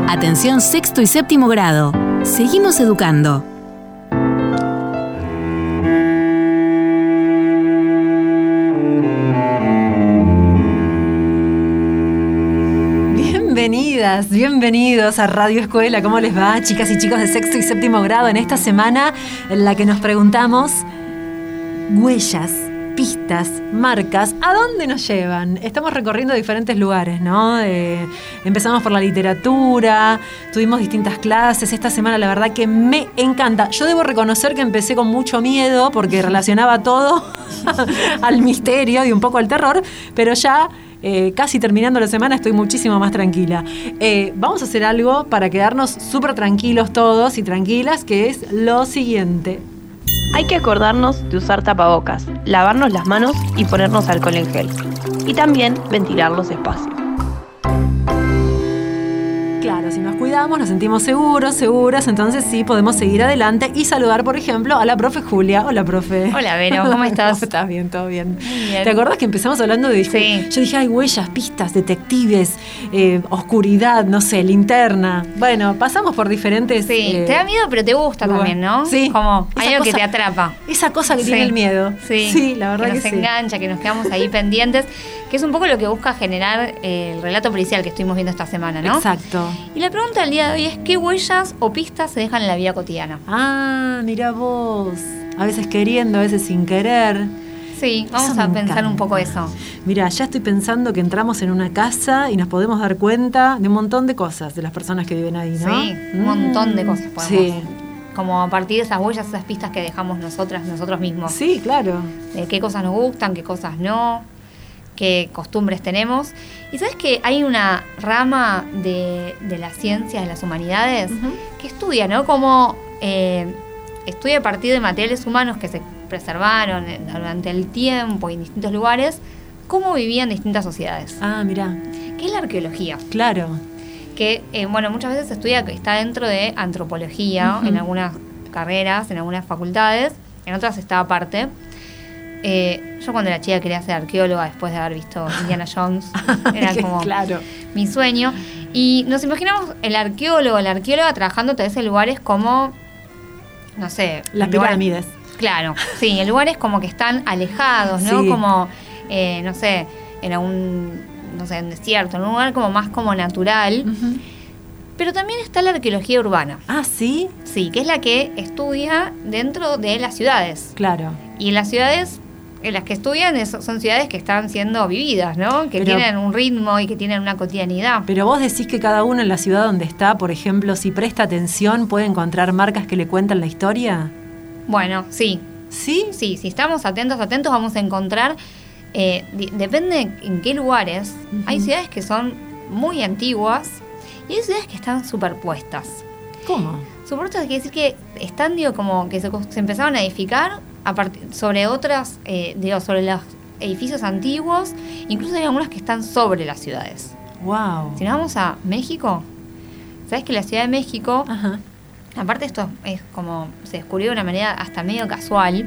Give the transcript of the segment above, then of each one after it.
Atención sexto y séptimo grado. Seguimos educando. Bienvenidos a Radio Escuela. ¿Cómo les va, chicas y chicos de sexto y séptimo grado? En esta semana en la que nos preguntamos huellas, pistas, marcas, ¿a dónde nos llevan? Estamos recorriendo diferentes lugares, ¿no? Empezamos por la literatura, tuvimos distintas clases. Esta semana la verdad que me encanta. Yo debo reconocer que empecé con mucho miedo porque relacionaba todo al misterio y un poco al terror, pero ya casi terminando la semana estoy muchísimo más tranquila. Vamos a hacer algo para quedarnos súper tranquilos todos y tranquilas, que es lo siguiente. Hay que acordarnos de usar tapabocas, lavarnos las manos y ponernos alcohol en gel. Y también ventilar los espacios. Claro, si nos cuidamos, nos sentimos seguras, entonces sí podemos seguir adelante y saludar, por ejemplo, a la profe Julia. Hola, profe. Hola, Vero, ¿cómo estás? ¿Cómo estás? Bien, todo bien. Bien. ¿Te acordás que empezamos hablando de... Sí. Yo dije, hay huellas, pistas, detectives, oscuridad, no sé, linterna. Bueno, pasamos por diferentes... Sí, te da miedo, pero te gusta también, ¿no? Sí. Como hay Esa algo que cosa- te atrapa. Esa cosa que tiene el miedo. Sí, la verdad que nos sí. engancha, que nos quedamos ahí pendientes, que es un poco lo que busca generar el relato policial que estuvimos viendo esta semana, ¿no? Exacto. Y la pregunta del día de hoy es, ¿qué huellas o pistas se dejan en la vida cotidiana? Ah, mira vos. A veces queriendo, a veces sin querer. Sí, vamos Eso a me pensar encanta. un poco eso. Mira, ya estoy pensando que entramos en una casa y nos podemos dar cuenta de un montón de cosas de las personas que viven ahí, ¿no? Sí, un montón de cosas podemos. Sí, Como a partir de esas huellas, esas pistas que dejamos nosotros mismos. sí, claro. De qué cosas nos gustan, qué cosas no, qué costumbres tenemos. Y sabes que hay una rama de las ciencias, de las humanidades, Ujú. que estudia, ¿no? Como estudia a partir de materiales humanos que se preservaron durante el tiempo y en distintos lugares, cómo vivían distintas sociedades. Ah, mira, ¿Qué es la arqueología? claro. Que, muchas veces se estudia, que está dentro de antropología, Ujú. en algunas carreras, en algunas facultades, en otras está aparte. Yo cuando era chica quería ser arqueóloga después de haber visto Indiana Jones. Era como Claro. mi sueño. Y nos imaginamos el arqueólogo, la arqueóloga trabajando tal vez en lugares como, no sé... Las en lugares- pirámides. Claro, sí, en lugares como que están alejados, ¿no? Sí. Como, no sé, en algún, no sé, en desierto, en un lugar como más como natural. Ujú. Pero también está la arqueología urbana, Ah, sí, sí, que es la que estudia dentro de las ciudades. claro. Y en las ciudades, en las que estudian, son ciudades que están siendo vividas, ¿no? Que Pero- tienen un ritmo y que tienen una cotidianidad. Pero vos decís que cada uno en la ciudad donde está, por ejemplo, si presta atención, puede encontrar marcas que le cuentan la historia. Bueno, sí, ¿Sí? sí, si estamos atentos, vamos a encontrar, depende en qué lugares. Ujú. Hay ciudades que son muy antiguas y hay ciudades que están superpuestas. ¿Cómo? Superpuestas quiere decir que están, como que se empezaron a edificar sobre otras, sobre los edificios antiguos. Incluso hay algunas que están sobre las ciudades. Wow. Si nos vamos a México, ¿sabes que la Ciudad de México, Ajá. aparte esto es como se descubrió de una manera hasta medio casual,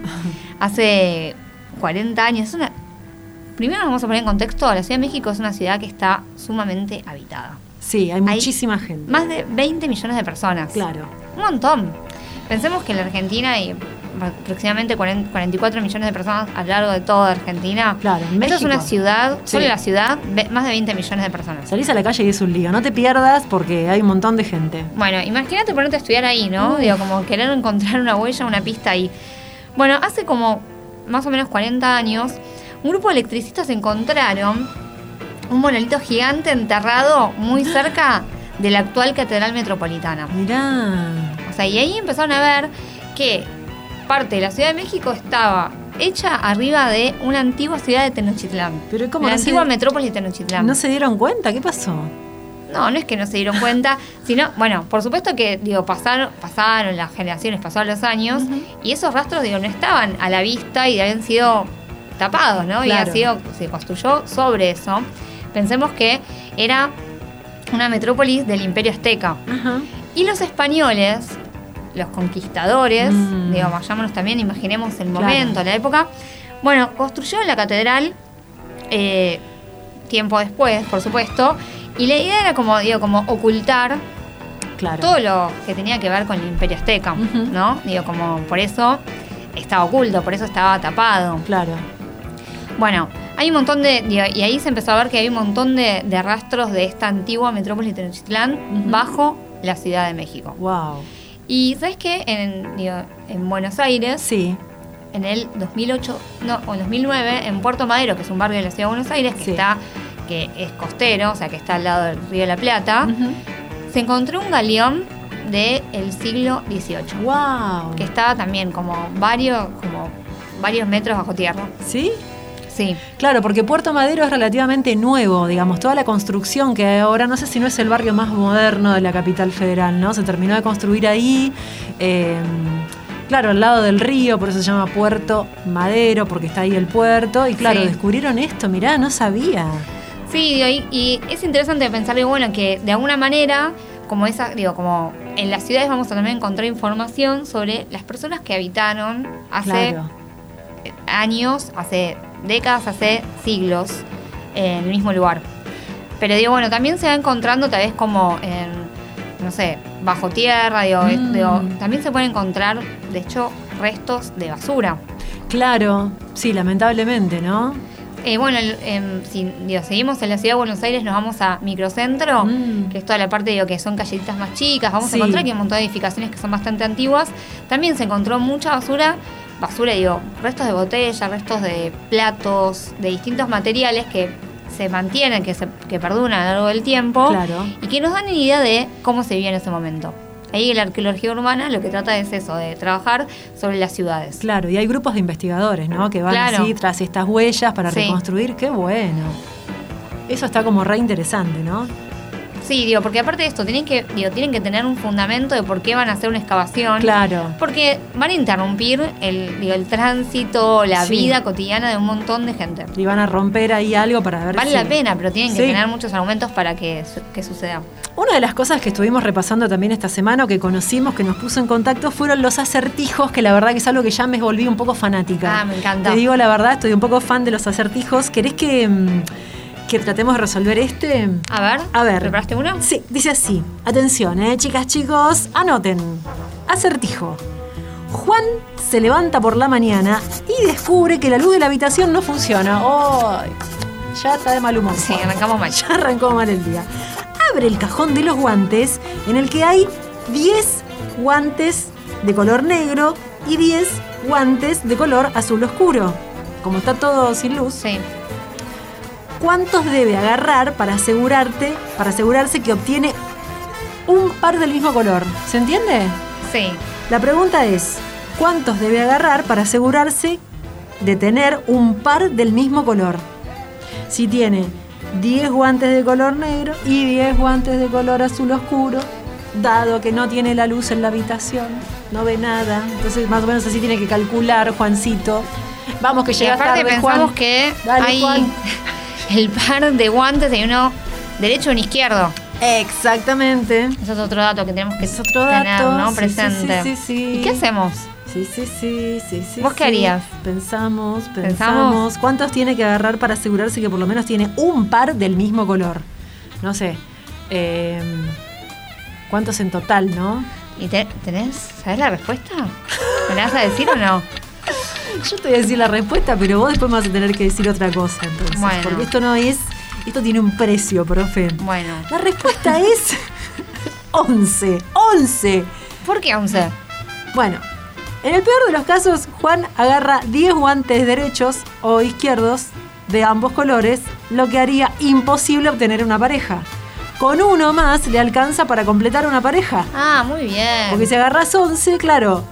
hace 40 años, primero nos vamos a poner en contexto, la Ciudad de México es una ciudad que está sumamente habitada. Sí, hay muchísima gente. Más de 20 millones de personas. Claro. Un montón. Pensemos que en la Argentina hay aproximadamente 44 millones de personas a lo largo de toda Argentina. Claro, en Esta es una México. ciudad, Sí. solo en la ciudad, más de 20 millones de personas. Salís a la calle y es un lío. No te pierdas porque hay un montón de gente. Bueno, imagínate ponerte a estudiar ahí, ¿no? Digo, como querer encontrar una huella, una pista ahí. Bueno, hace como más o menos 40 años, un grupo de electricistas encontraron un monolito gigante enterrado muy cerca de la actual Catedral Metropolitana. Mirá. O sea, y ahí empezaron a ver que parte de la Ciudad de México estaba hecha arriba de una antigua ciudad de Tenochtitlán. Pero ¿cómo la no antigua se- metrópolis de Tenochtitlán. ¿No se dieron cuenta? ¿Qué pasó? No es que no se dieron cuenta, sino, bueno, por supuesto que, pasaron las generaciones, pasaron los años, y esos rastros, no estaban a la vista y habían sido tapados, ¿no? Claro. Se construyó sobre eso. Pensemos que era una metrópolis del Imperio Azteca. Ajá. Y los españoles, los conquistadores, Mm. vayámonos también, imaginemos el Claro. momento, la época, bueno, construyeron la catedral tiempo después, por supuesto, y la idea era como ocultar Claro. todo lo que tenía que ver con el Imperio Azteca, Ujú. ¿no? Digo, como por eso estaba oculto, por eso estaba tapado. Claro. Bueno, hay un montón y ahí se empezó a ver que hay un montón de rastros de esta antigua metrópoli de Tenochtitlán Ujú. bajo la Ciudad de México. Wow. Y ¿sabes qué? En Buenos Aires, Sí. en el 2008, no, o en 2009, en Puerto Madero, que es un barrio de la Ciudad de Buenos Aires, Sí. que es costero, o sea, que está al lado del Río de la Plata, Ujú. se encontró un galeón del siglo XVIII, Wow. que estaba también como varios metros bajo tierra. ¿Sí? Sí. Claro, porque Puerto Madero es relativamente nuevo, digamos, toda la construcción que hay ahora, no sé si no es el barrio más moderno de la capital federal, ¿no? Se terminó de construir ahí, claro, al lado del río, por eso se llama Puerto Madero, porque está ahí el puerto, y claro, Sí. descubrieron esto, mirá, no sabía. Sí, y es interesante pensar, bueno, que de alguna manera, como en las ciudades vamos a también encontrar información sobre las personas que habitaron hace Claro. años, hace décadas, hace siglos, en el mismo lugar. Pero bueno, también se va encontrando tal vez como no sé, bajo tierra, también se pueden encontrar, de hecho, restos de basura. Claro, sí, lamentablemente, ¿no? Bueno, si seguimos en la ciudad de Buenos Aires, nos vamos a Microcentro, que es toda la parte que son callecitas más chicas. Vamos Sí. a encontrar que hay un montón de edificaciones que son bastante antiguas. También se encontró mucha basura, restos de botellas, restos de platos, de distintos materiales que se mantienen, que perduran a lo largo del tiempo, Claro. y que nos dan una idea de cómo se vivía en ese momento. Ahí la arqueología urbana lo que trata es eso, de trabajar sobre las ciudades. Claro, y hay grupos de investigadores, ¿no? Que van Claro. así tras estas huellas para Sí. reconstruir. ¡Qué bueno! Eso está como re interesante, ¿no? Sí, porque aparte de esto, tienen que tener un fundamento de por qué van a hacer una excavación. Claro. Porque van a interrumpir el tránsito, la Sí. vida cotidiana de un montón de gente. Y van a romper ahí algo para ver Vale si... la pena, pero tienen que Sí. tener muchos argumentos para que suceda. Una de las cosas que estuvimos repasando también esta semana, o que conocimos, que nos puso en contacto, fueron los acertijos, que la verdad que es algo que ya me volví un poco fanática. Ah, me encanta. Te digo la verdad, estoy un poco fan de los acertijos. ¿Querés que tratemos de resolver este? A ver. ¿Preparaste uno? Sí, dice así. Atención, chicas, chicos, anoten. Acertijo. Juan se levanta por la mañana y descubre que la luz de la habitación no funciona. ¡Ay! Ya está de mal humor. Sí, Juan. arrancamos mal. Ya arrancó mal el día. Abre el cajón de los guantes, en el que hay 10 guantes de color negro y 10 guantes de color azul oscuro. Como está todo sin luz, Sí. ¿cuántos debe agarrar para asegurarse que obtiene un par del mismo color? ¿Se entiende? Sí. La pregunta es, ¿cuántos debe agarrar para asegurarse de tener un par del mismo color? Si tiene 10 guantes de color negro y 10 guantes de color azul oscuro, dado que no tiene la luz en la habitación, no ve nada, entonces más o menos así tiene que calcular, Juancito. Vamos que Y llega aparte tarde, pensamos Juan. que Dale, hay Juan. el par de guantes de uno derecho y uno izquierdo. Exactamente. Eso es otro dato que tenemos que Es otro tener, dato, ¿no? sí, Presente. sí. ¿Y qué hacemos? Sí. ¿Vos qué harías? Pensamos. ¿Pensamos? ¿Cuántos tiene que agarrar para asegurarse que por lo menos tiene un par del mismo color? No sé. ¿Cuántos en total, no? ¿Y sabés la respuesta? ¿Me la vas a decir o no? Yo te voy a decir la respuesta, pero vos después me vas a tener que decir otra cosa, entonces. Bueno. Porque esto tiene un precio, profe. Bueno. La respuesta es 11. 11. ¿Por qué 11? Bueno, en el peor de los casos, Juan agarra 10 guantes derechos o izquierdos de ambos colores, lo que haría imposible obtener una pareja. Con uno más le alcanza para completar una pareja. Ah, muy bien. Porque si agarras 11, claro,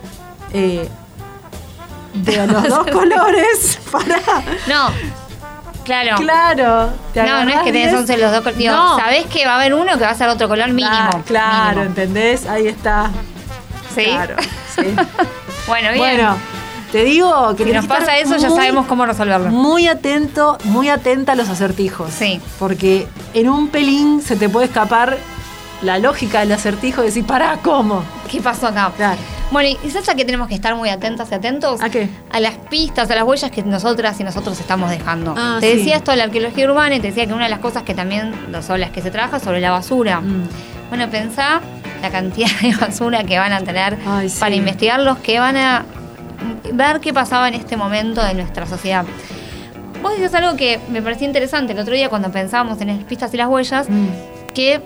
de los dos colores, No, claro. Claro. te No es agarrás que tenés 10. 11 los dos colores. No. Sabés que va a haber uno que va a ser otro color mínimo. Claro, mínimo. ¿entendés? Ahí está. ¿Sí? Claro, sí. Bueno, bien. Bueno, te digo que si nos tenés que pasa estar eso, ya muy- sabemos cómo resolverlo. Muy atenta a los acertijos. Sí. Porque en un pelín se te puede escapar la lógica del acertijo y decir, pará, ¿cómo? ¿Qué pasó acá? Claro. Bueno, ¿y sabes a qué tenemos que estar muy atentas y atentos? ¿A qué? A las pistas, a las huellas que nosotras y nosotros estamos dejando. Ah, te sí. decía esto de la arqueología urbana y te decía que una de las cosas que también son las que se trabaja es sobre la basura. Bueno, pensá la cantidad de basura que van a tener Sí. para investigar los que van a ver qué pasaba en este momento de nuestra sociedad. Vos decías algo que me parecía interesante el otro día cuando pensábamos en las pistas y las huellas, que,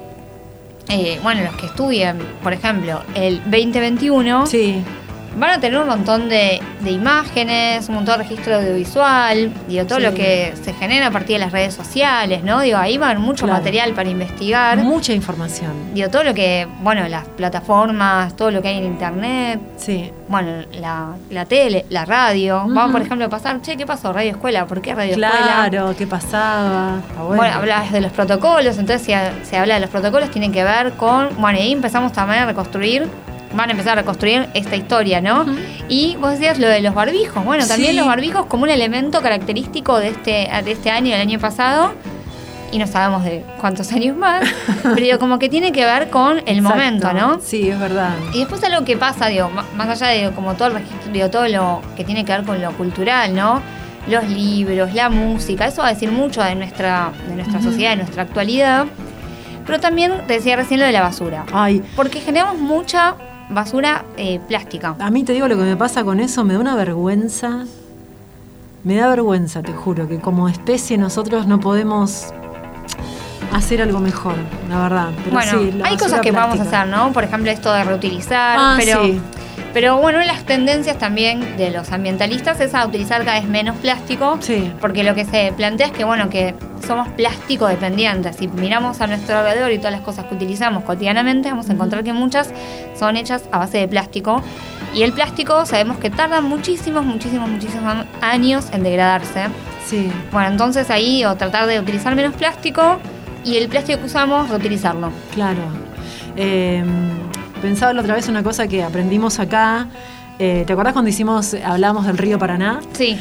los que estudien, por ejemplo, el 2021, Sí. van a tener un montón de imágenes, un montón de registro audiovisual, digo, todo Sí. lo que se genera a partir de las redes sociales, ¿no? Digo, ahí va a haber mucho Claro. material para investigar. Mucha información. Digo, todo lo que, las plataformas, todo lo que hay en internet, Sí. la tele, la radio. Ujú. Vamos, por ejemplo, a pasar, ¿qué pasó? Radio Escuela, ¿por qué Radio Escuela? Claro, ¿qué pasaba? Está bueno. Bueno, hablas de los protocolos, entonces si se habla de los protocolos, tienen que ver con, y ahí empezamos también a reconstruir, van a empezar a reconstruir esta historia, ¿no? Y vos decías lo de los barbijos, bueno, también Sí. los barbijos como un elemento característico de este año, del año pasado, y no sabemos de cuántos años más, pero digo, como que tiene que ver con el Exacto. momento, ¿no? Sí, es verdad. Y después algo que pasa, digo, más allá de como todo el registro, digo, todo lo que tiene que ver con lo cultural, ¿no? Los libros, la música, eso va a decir mucho de nuestra sociedad, de nuestra actualidad. Pero también te decía recién lo de la basura. Ay, Porque generamos mucha basura plástica. a mí te digo lo que me pasa con eso, me da una vergüenza. Me da vergüenza, te juro, que como especie nosotros no podemos hacer algo mejor, la verdad. Pero Bueno, sí, la hay basura cosas que podemos plástica. hacer, ¿no? Por ejemplo, esto de reutilizar, Sí. pero bueno, las tendencias también de los ambientalistas es a utilizar cada vez menos plástico, Sí. porque lo que se plantea es que, que somos plástico dependientes. Si miramos a nuestro alrededor y todas las cosas que utilizamos cotidianamente, vamos a encontrar que muchas son hechas a base de plástico. Y el plástico sabemos que tarda muchísimos años en degradarse. Sí. Bueno, entonces ahí o tratar de utilizar menos plástico y el plástico que usamos reutilizarlo. Claro. Pensaba la otra vez una cosa que aprendimos acá. ¿Te acordás cuando hablábamos del río Paraná? Sí.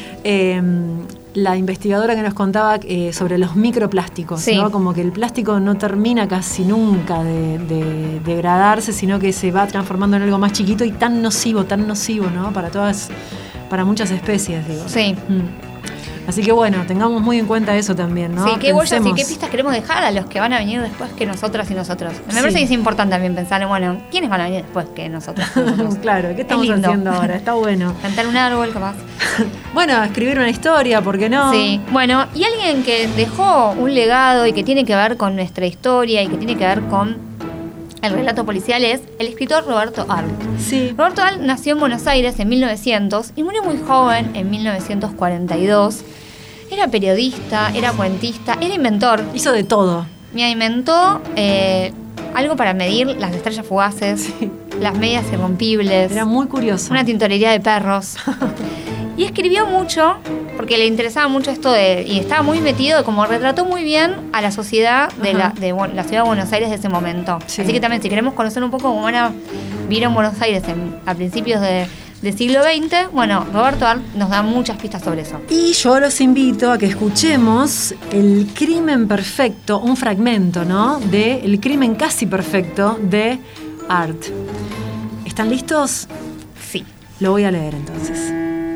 La investigadora que nos contaba sobre los microplásticos, Sí. ¿no? Como que el plástico no termina casi nunca de degradarse, sino que se va transformando en algo más chiquito y tan nocivo, ¿no? Para muchas especies, digo. Sí. Así que bueno, tengamos muy en cuenta eso también, ¿no? Sí, qué huellas y Pensemos. qué pistas queremos dejar a los que van a venir después que nosotras y nosotros. Me Sí. parece que es importante también pensar en, ¿quiénes van a venir después que nosotras y nosotros? Claro, ¿qué estamos lindo. haciendo ahora? Está bueno. Plantar un árbol, capaz. Bueno, escribir una historia, ¿por qué no? Sí, bueno, y alguien que dejó un legado y que tiene que ver con nuestra historia y que tiene que ver con el relato policial es el escritor Roberto Arlt. Sí. Roberto Arlt nació en Buenos Aires en 1900 y murió muy joven en 1942. Era periodista, era cuentista, era inventor. Hizo de todo. Me inventó algo para medir las estrellas fugaces, las medias irrompibles, Era muy curioso. una tintorería de perros. Y escribió mucho, porque le interesaba mucho esto y estaba muy metido, como retrató muy bien a la sociedad de la ciudad de Buenos Aires de ese momento. Sí. Así que también, si queremos conocer un poco cómo van a vivir en Buenos Aires a principios del siglo XX, bueno, Roberto Arlt nos da muchas pistas sobre eso. Y yo los invito a que escuchemos El crimen perfecto, un fragmento, ¿no? De El crimen casi perfecto de Arlt. ¿Están listos? Sí. Lo voy a leer entonces.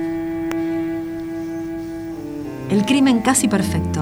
El crimen casi perfecto.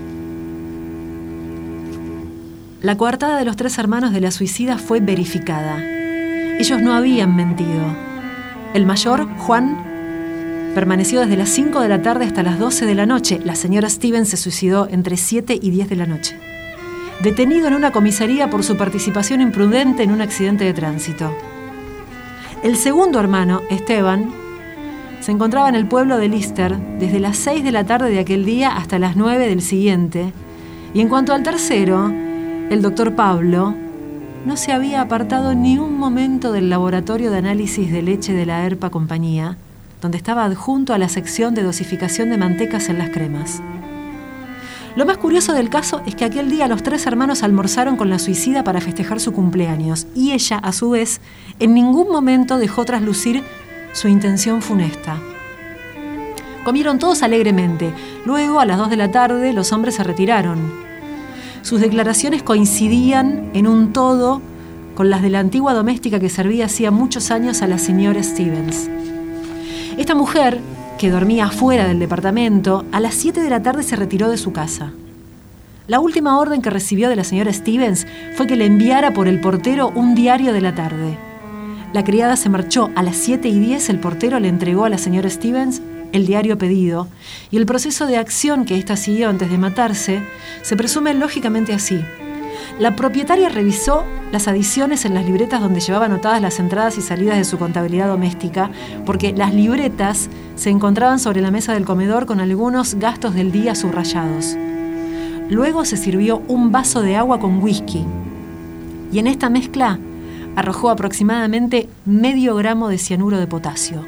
La coartada de los 3 hermanos de la suicida fue verificada. Ellos no habían mentido. El mayor, Juan, permaneció desde las 5 de la tarde hasta las 12 de la noche. La señora Stevens se suicidó entre 7 y 10 de la noche. Detenido en una comisaría por su participación imprudente en un accidente de tránsito. El segundo hermano, Esteban, se encontraba en el pueblo de Lister desde las 6 de la tarde de aquel día hasta las 9 del siguiente. Y en cuanto al tercero, el doctor Pablo, no se había apartado ni un momento del laboratorio de análisis de leche de la ERPA Compañía, donde estaba adjunto a la sección de dosificación de mantecas en las cremas. Lo más curioso del caso es que aquel día los 3 hermanos almorzaron con la suicida para festejar su cumpleaños y ella, a su vez, en ningún momento dejó traslucir su intención funesta. Comieron todos alegremente. Luego, a las 2 de la tarde, los hombres se retiraron. Sus declaraciones coincidían en un todo con las de la antigua doméstica que servía hacía muchos años a la señora Stevens. Esta mujer, que dormía afuera del departamento, a las 7 de la tarde se retiró de su casa. La última orden que recibió de la señora Stevens fue que le enviara por el portero un diario de la tarde. La criada se marchó. A las 7:10 el portero le entregó a la señora Stevens el diario pedido, y el proceso de acción que ésta siguió antes de matarse se presume lógicamente así. La propietaria revisó las adiciones en las libretas donde llevaba anotadas las entradas y salidas de su contabilidad doméstica, porque las libretas se encontraban sobre la mesa del comedor con algunos gastos del día subrayados. Luego se sirvió un vaso de agua con whisky, y en esta mezcla arrojó aproximadamente medio gramo de cianuro de potasio.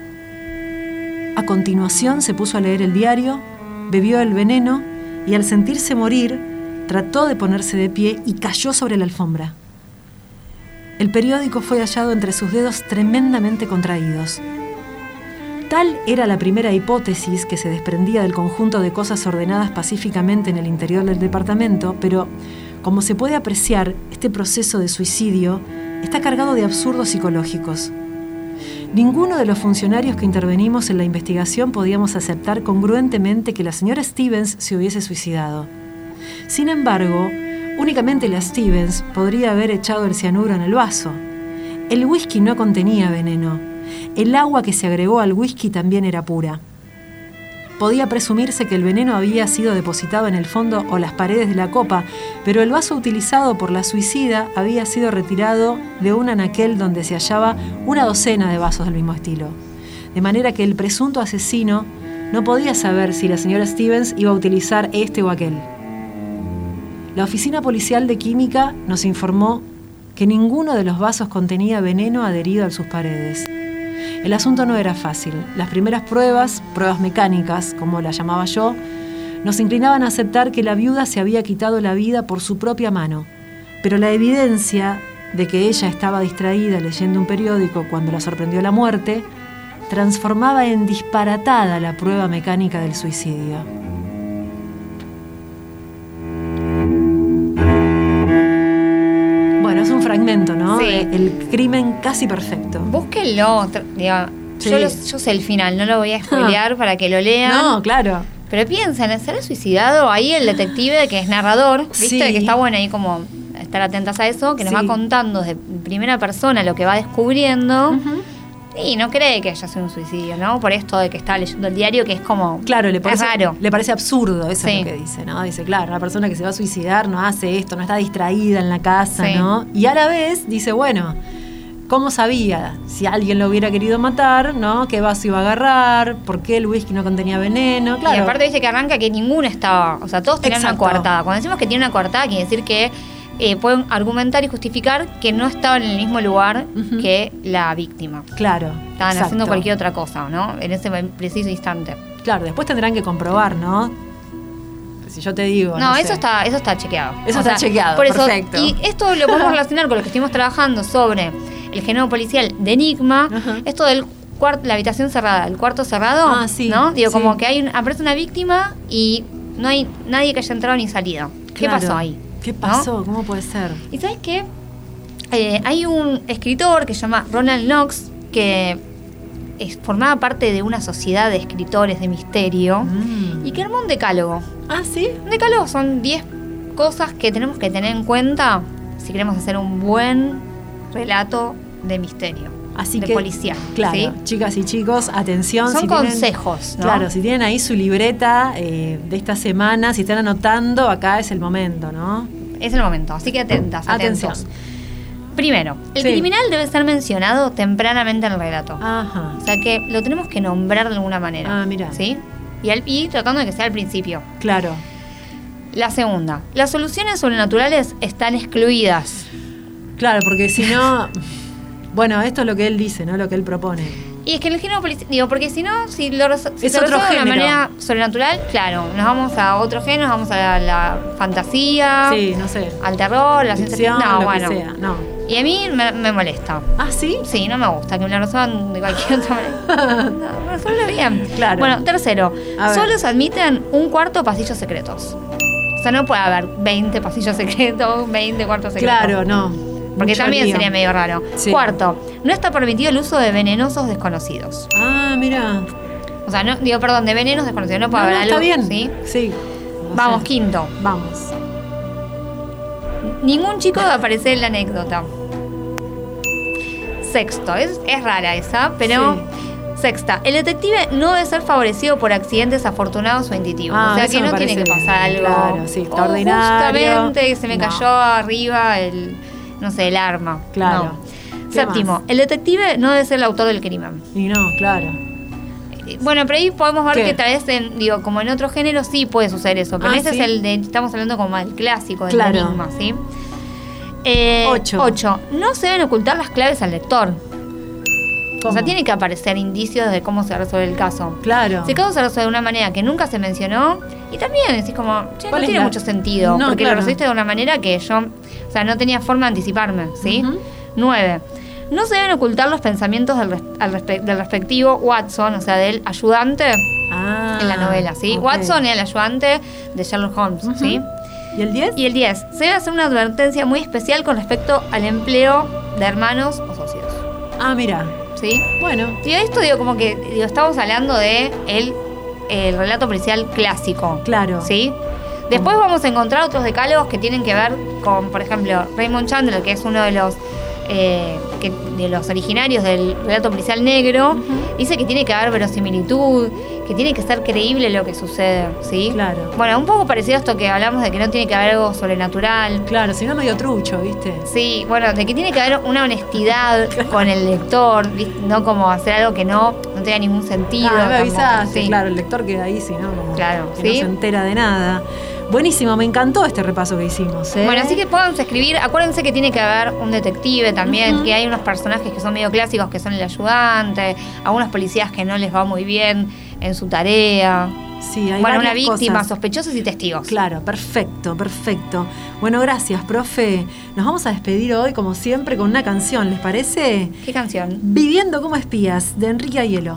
A continuación se puso a leer el diario, bebió el veneno y al sentirse morir, trató de ponerse de pie y cayó sobre la alfombra. El periódico fue hallado entre sus dedos tremendamente contraídos. Tal era la primera hipótesis que se desprendía del conjunto de cosas ordenadas pacíficamente en el interior del departamento, pero, como se puede apreciar, este proceso de suicidio está cargado de absurdos psicológicos. Ninguno de los funcionarios que intervenimos en la investigación podíamos aceptar congruentemente que la señora Stevens se hubiese suicidado. Sin embargo, únicamente la Stevens podría haber echado el cianuro en el vaso. El whisky no contenía veneno. El agua que se agregó al whisky también era pura. Podía presumirse que el veneno había sido depositado en el fondo o las paredes de la copa, pero el vaso utilizado por la suicida había sido retirado de un anaquel donde se hallaba una docena de vasos del mismo estilo. De manera que el presunto asesino no podía saber si la señora Stevens iba a utilizar este o aquel. La Oficina Policial de Química nos informó que ninguno de los vasos contenía veneno adherido a sus paredes. El asunto no era fácil. Las primeras pruebas mecánicas, como las llamaba yo, nos inclinaban a aceptar que la viuda se había quitado la vida por su propia mano. Pero la evidencia de que ella estaba distraída leyendo un periódico cuando la sorprendió la muerte transformaba en disparatada la prueba mecánica del suicidio. Bueno, es un fragmento, ¿no? Sí. El crimen casi perfecto. Búsquenlo. Sí. Yo sé el final, no lo voy a spoilear para que lo lean. No, claro. Pero piensen, ¿será suicidado? Ahí el detective que es narrador, ¿viste? Sí. Que está bueno ahí como estar atentas a eso, que nos va contando de primera persona lo que va descubriendo. Uh-huh. Y no cree que haya sido un suicidio, ¿no? Por esto de que está leyendo el diario, que es como... Claro, le parece, es raro. le parece absurdo, eso Sí. es lo que dice, ¿no? Dice, claro, una persona que se va a suicidar no hace esto, no está distraída en la casa, Sí. ¿no? Y a la vez dice, bueno, ¿cómo sabía? Si alguien lo hubiera querido matar, ¿no? ¿Qué vaso iba a agarrar? ¿Por qué el whisky no contenía veneno? Claro. Y aparte dice que arranca que ninguno estaba... O sea, todos tenían Exacto. una coartada. Cuando decimos que tiene una coartada, quiere decir que pueden argumentar y justificar que no estaban en el mismo lugar Ujú. que la víctima. Claro. Estaban exacto. haciendo cualquier otra cosa, ¿no? En ese preciso instante. Claro, después tendrán que comprobar, ¿no? Si yo te digo, No, sé. eso está chequeado. Eso está chequeado, por eso, perfecto. Y esto lo podemos relacionar con lo que estuvimos trabajando sobre el genoma policial de Enigma. Ajá. Esto del la habitación cerrada, el cuarto cerrado. Ah, sí, ¿no? Digo, sí. como que aparece una víctima y no hay nadie que haya entrado ni salido. ¿Qué Claro. pasó ahí? ¿Qué ¿No? pasó? ¿Cómo puede ser? ¿Y sabes qué? Hay un escritor que se llama Ronald Knox que formaba parte de una sociedad de escritores de misterio y que armó un decálogo. Ah, ¿sí? Un decálogo son 10 cosas que tenemos que tener en cuenta si queremos hacer un buen relato de misterio, Así de que, policía. claro, ¿sí? chicas y chicos, atención. Son si tienen- consejos, ¿no? Claro, si tienen ahí su libreta de esta semana, si están anotando, acá es el momento, ¿no? Es el momento, así que atentas, Atención. atentos. Primero, el Sí. criminal debe ser mencionado tempranamente en el relato. Ajá. O sea que lo tenemos que nombrar de alguna manera. Ah, mirá. ¿Sí? Y tratando de que sea al principio. Claro. La segunda, las soluciones sobrenaturales están excluidas. Claro, porque si no. Bueno, esto es lo que él dice, ¿no? Lo que él propone. Y es que en el género policial, digo, porque si no, si lo Es se otro resuelve de una género. manera sobrenatural, claro, nos vamos a otro género, nos vamos a la fantasía, Sí, no sé. al terror, la ciencia Ficción, ficción. No, lo bueno. que sea. No. Y a mí me molesta. ¿Ah, sí? Sí, no me gusta que me lo resuelvan de cualquier otra manera. No, resuelve bien. Claro. Bueno, tercero, A ver. solo se admiten un cuarto pasillos secretos. O sea, no puede haber 20 pasillos secretos, 20 cuartos secretos. Claro, no. Porque Mucho también lío. sería medio raro. Sí. Cuarto, no está permitido el uso de venenosos desconocidos. Ah, mira. O sea, de venenos desconocidos. No puede No, haber no, algo. está bien. ¿sí? Sí. O Vamos, sea, quinto. Vamos. Ningún chico aparece en la anécdota. Sexto, es rara esa, pero... Sí. Sexta, el detective no debe ser favorecido por accidentes afortunados o intuitivos. O sea eso que me no tiene que parece pasar algo. Claro, sí, extraordinario. Justamente se me No. cayó arriba el arma. Claro. No. ¿Qué Séptimo, más? el detective no debe ser el autor del crimen. Y no, claro. Bueno, pero ahí podemos ver ¿Qué? que tal vez, como en otros géneros sí puede suceder eso. Pero ese ¿sí? es el de, estamos hablando como el clásico, del Claro. enigma, ¿sí? 8. No se deben ocultar las claves al lector. ¿Cómo? O sea, tiene que aparecer indicios de cómo se resuelve el caso. Claro. Si el caso se resuelve de una manera que nunca se mencionó, y también decís como, che, no ¿Cuál es tiene la- mucho sentido, No, porque claro. lo resolviste de una manera que yo, o sea, no tenía forma de anticiparme, ¿sí? Ujú. 9. No se deben ocultar los pensamientos del respectivo Watson, o sea, del ayudante Ah, en la novela, ¿sí? ok. Watson era el ayudante de Sherlock Holmes, Ujú. ¿sí? ¿Y el 10? Y el 10. Se debe hacer una advertencia muy especial con respecto al empleo de hermanos o socios, Ah, mira. ¿sí? Bueno. Sí, esto digo que estamos hablando de el relato policial clásico. Claro. ¿Sí? Después vamos a encontrar otros decálogos que tienen que ver con, por ejemplo, Raymond Chandler, que es uno de los originarios del relato policial negro, dice que tiene que haber verosimilitud, que tiene que ser creíble lo que sucede, ¿sí? Claro. Bueno, un poco parecido a esto que hablamos de que no tiene que haber algo sobrenatural. Claro, si no medio trucho, ¿viste? Sí, bueno, de que tiene que haber una honestidad con el lector, ¿viste? No como hacer algo que no tenga ningún sentido. Ah, me tampoco, avisaste, sí. claro, el lector queda ahí, si no, como Claro, que ¿sí? no se entera de nada. Buenísimo, me encantó este repaso que hicimos, ¿eh? Bueno, así que pónganse a escribir. Acuérdense que tiene que haber un detective también, que hay unos personajes que son medio clásicos, que son el ayudante, algunos policías que no les va muy bien en su tarea. Sí, hay Bueno, una varias víctima, cosas. sospechosos y testigos. Claro, perfecto, perfecto. Bueno, gracias, profe. Nos vamos a despedir hoy, como siempre, con una canción, ¿les parece? ¿Qué canción? Viviendo como espías, de Enrique Aiello.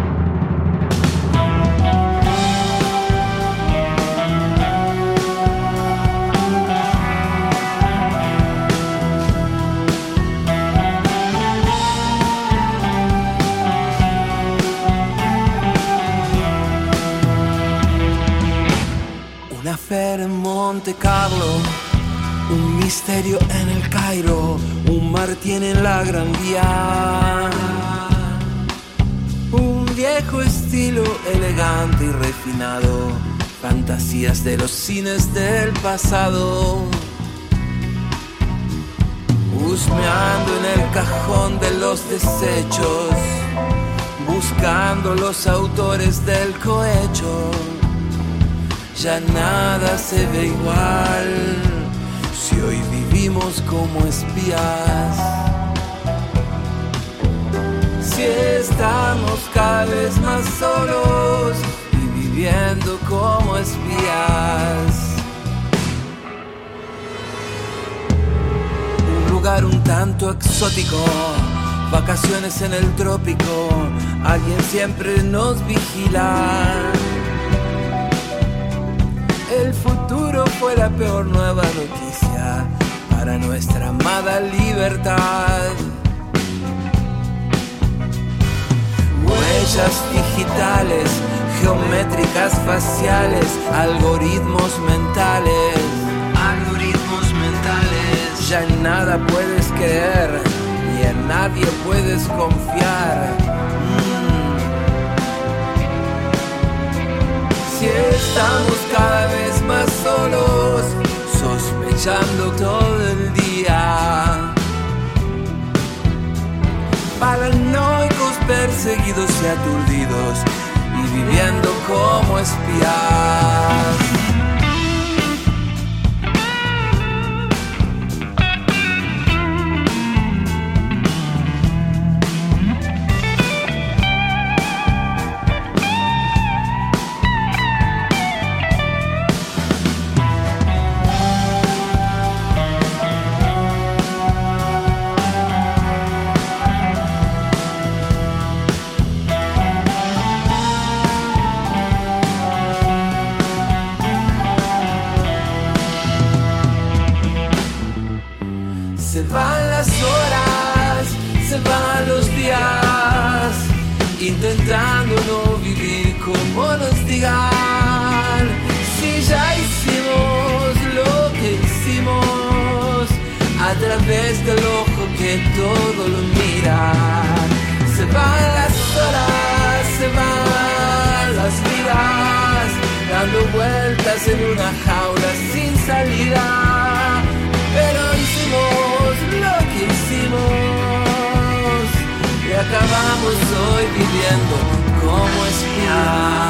Una feria en Monte Carlo, un misterio en el Cairo, un Martín en la Gran Vía. Un viejo estilo elegante y refinado, fantasías de los cines del pasado. Husmeando en el cajón de los desechos, buscando los autores del cohecho. Ya nada se ve igual si hoy vivimos como espías. Si estamos cada vez más solos y viviendo como espías. Un lugar un tanto exótico, vacaciones en el trópico, alguien siempre nos vigila. El futuro fue la peor nueva noticia para nuestra amada libertad. Huellas digitales, geométricas faciales, algoritmos mentales. Algoritmos mentales. Ya en nada puedes creer y en nadie puedes confiar. Si estamos cada vez más solos, sospechando todo el día. Paranoicos, perseguidos y aturdidos, y viviendo como espías. que todo lo mira. Se van las horas, se van las vidas, dando vueltas en una jaula sin salida. Pero hicimos lo que hicimos y acabamos hoy viviendo como espías.